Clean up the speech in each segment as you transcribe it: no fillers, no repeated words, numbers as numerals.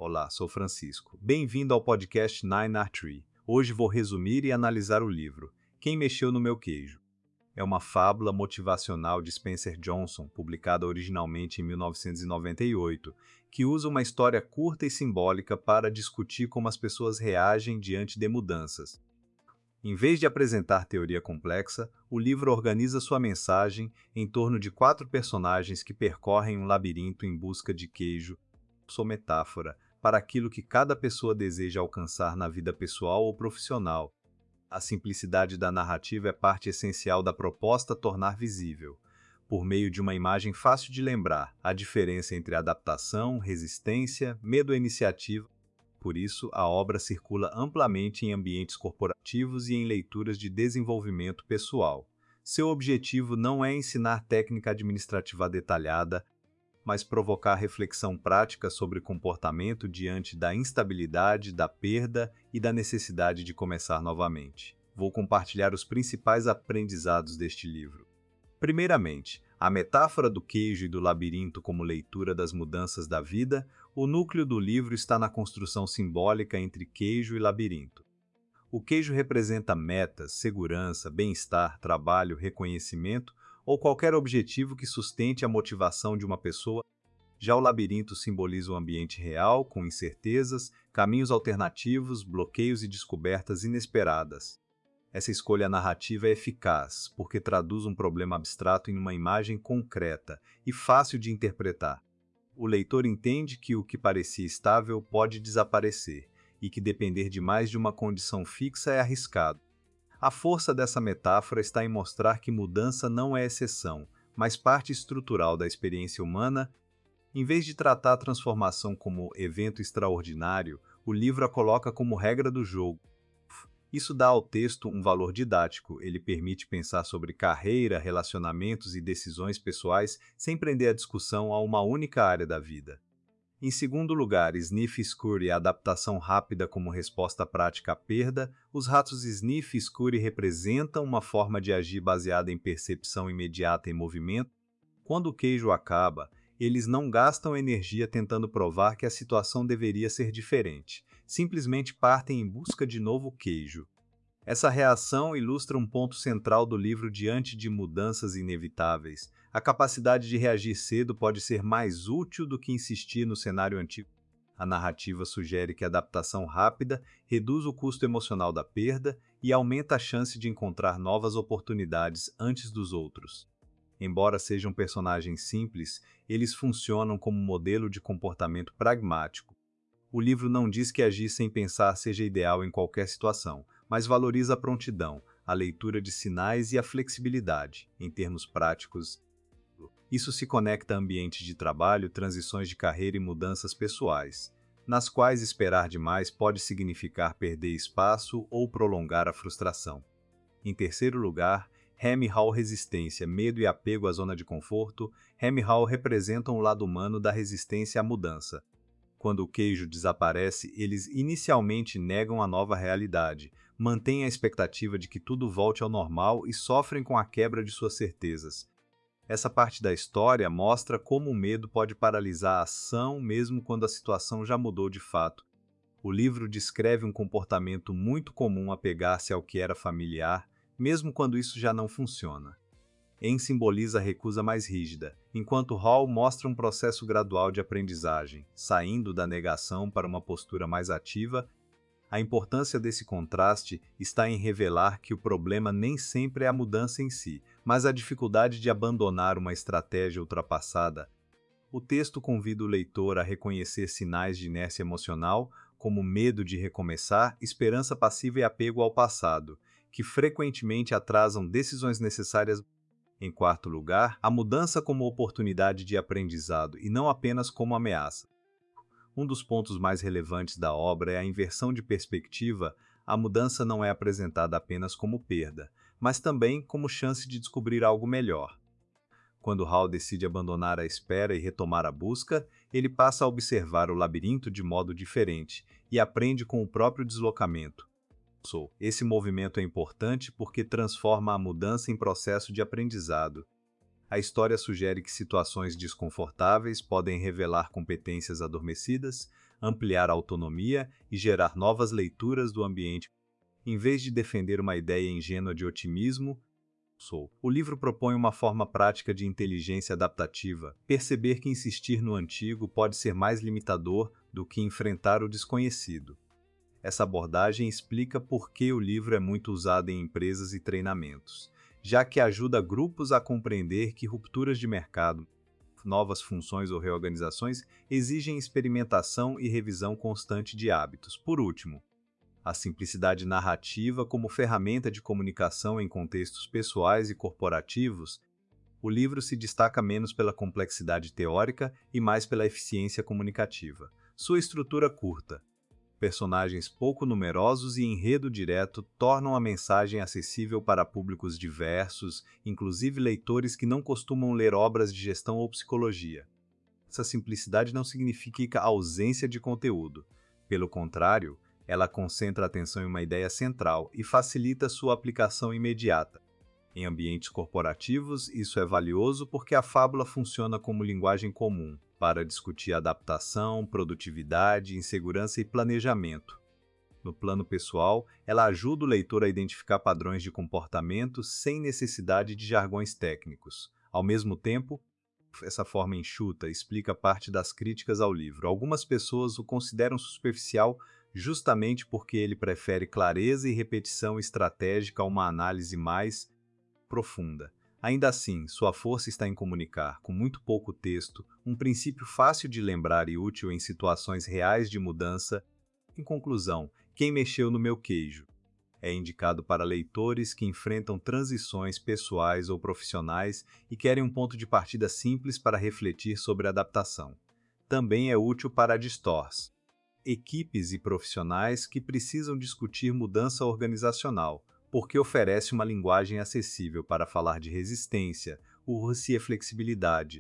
Olá, sou Francisco. Bem-vindo ao podcast Nine Art Tree. Hoje vou resumir e analisar o livro Quem Mexeu no Meu Queijo. É uma fábula motivacional de Spencer Johnson, publicada originalmente em 1998, que usa uma história curta e simbólica para discutir como as pessoas reagem diante de mudanças. Em vez de apresentar teoria complexa, o livro organiza sua mensagem em torno de 4 personagens que percorrem um labirinto em busca de queijo, sua metáfora, para aquilo que cada pessoa deseja alcançar na vida pessoal ou profissional. A simplicidade da narrativa é parte essencial da proposta tornar visível, por meio de uma imagem fácil de lembrar, a diferença entre adaptação, resistência, medo e iniciativa. Por isso, a obra circula amplamente em ambientes corporativos e em leituras de desenvolvimento pessoal. Seu objetivo não é ensinar técnica administrativa detalhada, mas provocar reflexão prática sobre comportamento diante da instabilidade, da perda e da necessidade de começar novamente. Vou compartilhar os principais aprendizados deste livro. Primeiramente, a metáfora do queijo e do labirinto como leitura das mudanças da vida. O núcleo do livro está na construção simbólica entre queijo e labirinto. O queijo representa metas, segurança, bem-estar, trabalho, reconhecimento ou qualquer objetivo que sustente a motivação de uma pessoa. Já o labirinto simboliza o ambiente real, com incertezas, caminhos alternativos, bloqueios e descobertas inesperadas. Essa escolha narrativa é eficaz, porque traduz um problema abstrato em uma imagem concreta e fácil de interpretar. O leitor entende que o que parecia estável pode desaparecer, e que depender demais de uma condição fixa é arriscado. A força dessa metáfora está em mostrar que mudança não é exceção, mas parte estrutural da experiência humana. Em vez de tratar a transformação como evento extraordinário, o livro a coloca como regra do jogo. Isso dá ao texto um valor didático, ele permite pensar sobre carreira, relacionamentos e decisões pessoais sem prender a discussão a uma única área da vida. Em segundo lugar, Sniff e Scurry, a adaptação rápida como resposta prática à perda. Os ratos Sniff e Scurry representam uma forma de agir baseada em percepção imediata e movimento. Quando o queijo acaba, eles não gastam energia tentando provar que a situação deveria ser diferente. Simplesmente partem em busca de novo queijo. Essa reação ilustra um ponto central do livro diante de mudanças inevitáveis. A capacidade de reagir cedo pode ser mais útil do que insistir no cenário antigo. A narrativa sugere que a adaptação rápida reduz o custo emocional da perda e aumenta a chance de encontrar novas oportunidades antes dos outros. Embora sejam personagens simples, eles funcionam como modelo de comportamento pragmático. O livro não diz que agir sem pensar seja ideal em qualquer situação, mas valoriza a prontidão, a leitura de sinais e a flexibilidade, em termos práticos. Isso se conecta a ambientes de trabalho, transições de carreira e mudanças pessoais, nas quais esperar demais pode significar perder espaço ou prolongar a frustração. Em terceiro lugar, Ham Hall resistência, medo e apego à zona de conforto. Ham Hall representam o lado humano da resistência à mudança. Quando o queijo desaparece, eles inicialmente negam a nova realidade, mantêm a expectativa de que tudo volte ao normal e sofrem com a quebra de suas certezas. Essa parte da história mostra como o medo pode paralisar a ação mesmo quando a situação já mudou de fato. O livro descreve um comportamento muito comum apegar-se ao que era familiar, mesmo quando isso já não funciona. Em simboliza a recusa mais rígida, enquanto Hall mostra um processo gradual de aprendizagem, saindo da negação para uma postura mais ativa. A importância desse contraste está em revelar que o problema nem sempre é a mudança em si, mas a dificuldade de abandonar uma estratégia ultrapassada. O texto convida o leitor a reconhecer sinais de inércia emocional, como medo de recomeçar, esperança passiva e apego ao passado, que frequentemente atrasam decisões necessárias. Em quarto lugar, a mudança como oportunidade de aprendizado e não apenas como ameaça. Um dos pontos mais relevantes da obra é a inversão de perspectiva. A mudança não é apresentada apenas como perda, mas também como chance de descobrir algo melhor. Quando Hall decide abandonar a espera e retomar a busca, ele passa a observar o labirinto de modo diferente e aprende com o próprio deslocamento. Esse movimento é importante porque transforma a mudança em processo de aprendizado. A história sugere que situações desconfortáveis podem revelar competências adormecidas, ampliar a autonomia e gerar novas leituras do ambiente. Em vez de defender uma ideia ingênua de otimismo, o livro propõe uma forma prática de inteligência adaptativa, perceber que insistir no antigo pode ser mais limitador do que enfrentar o desconhecido. Essa abordagem explica por que o livro é muito usado em empresas e treinamentos, já que ajuda grupos a compreender que rupturas de mercado, novas funções ou reorganizações exigem experimentação e revisão constante de hábitos. Por último, a simplicidade narrativa como ferramenta de comunicação em contextos pessoais e corporativos, o livro se destaca menos pela complexidade teórica e mais pela eficiência comunicativa. Sua estrutura curta, personagens pouco numerosos e enredo direto tornam a mensagem acessível para públicos diversos, inclusive leitores que não costumam ler obras de gestão ou psicologia. Essa simplicidade não significa ausência de conteúdo. Pelo contrário, ela concentra a atenção em uma ideia central e facilita sua aplicação imediata. Em ambientes corporativos, isso é valioso porque a fábula funciona como linguagem comum para discutir adaptação, produtividade, insegurança e planejamento. No plano pessoal, ela ajuda o leitor a identificar padrões de comportamento sem necessidade de jargões técnicos. Ao mesmo tempo, essa forma enxuta explica parte das críticas ao livro. Algumas pessoas o consideram superficial justamente porque ele prefere clareza e repetição estratégica a uma análise mais profunda. Ainda assim, sua força está em comunicar, com muito pouco texto, um princípio fácil de lembrar e útil em situações reais de mudança. Em conclusão, Quem Mexeu no Meu Queijo é indicado para leitores que enfrentam transições pessoais ou profissionais e querem um ponto de partida simples para refletir sobre adaptação. Também é útil para distors, equipes e profissionais que precisam discutir mudança organizacional, porque oferece uma linguagem acessível para falar de resistência, urgência e flexibilidade.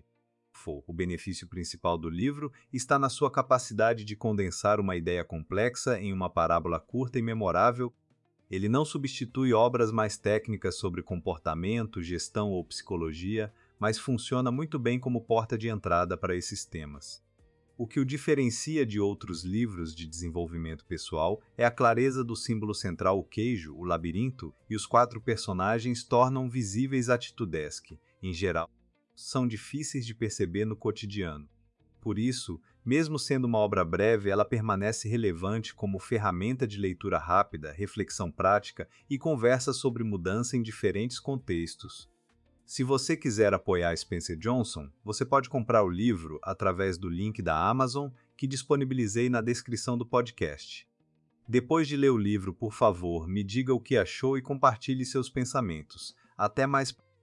O benefício principal do livro está na sua capacidade de condensar uma ideia complexa em uma parábola curta e memorável. Ele não substitui obras mais técnicas sobre comportamento, gestão ou psicologia, mas funciona muito bem como porta de entrada para esses temas. O que o diferencia de outros livros de desenvolvimento pessoal é a clareza do símbolo central, o queijo, o labirinto, e os 4 personagens tornam visíveis atitudes que, em geral, são difíceis de perceber no cotidiano. Por isso, mesmo sendo uma obra breve, ela permanece relevante como ferramenta de leitura rápida, reflexão prática e conversa sobre mudança em diferentes contextos. Se você quiser apoiar Spencer Johnson, você pode comprar o livro através do link da Amazon que disponibilizei na descrição do podcast. Depois de ler o livro, por favor, me diga o que achou e compartilhe seus pensamentos. Até mais!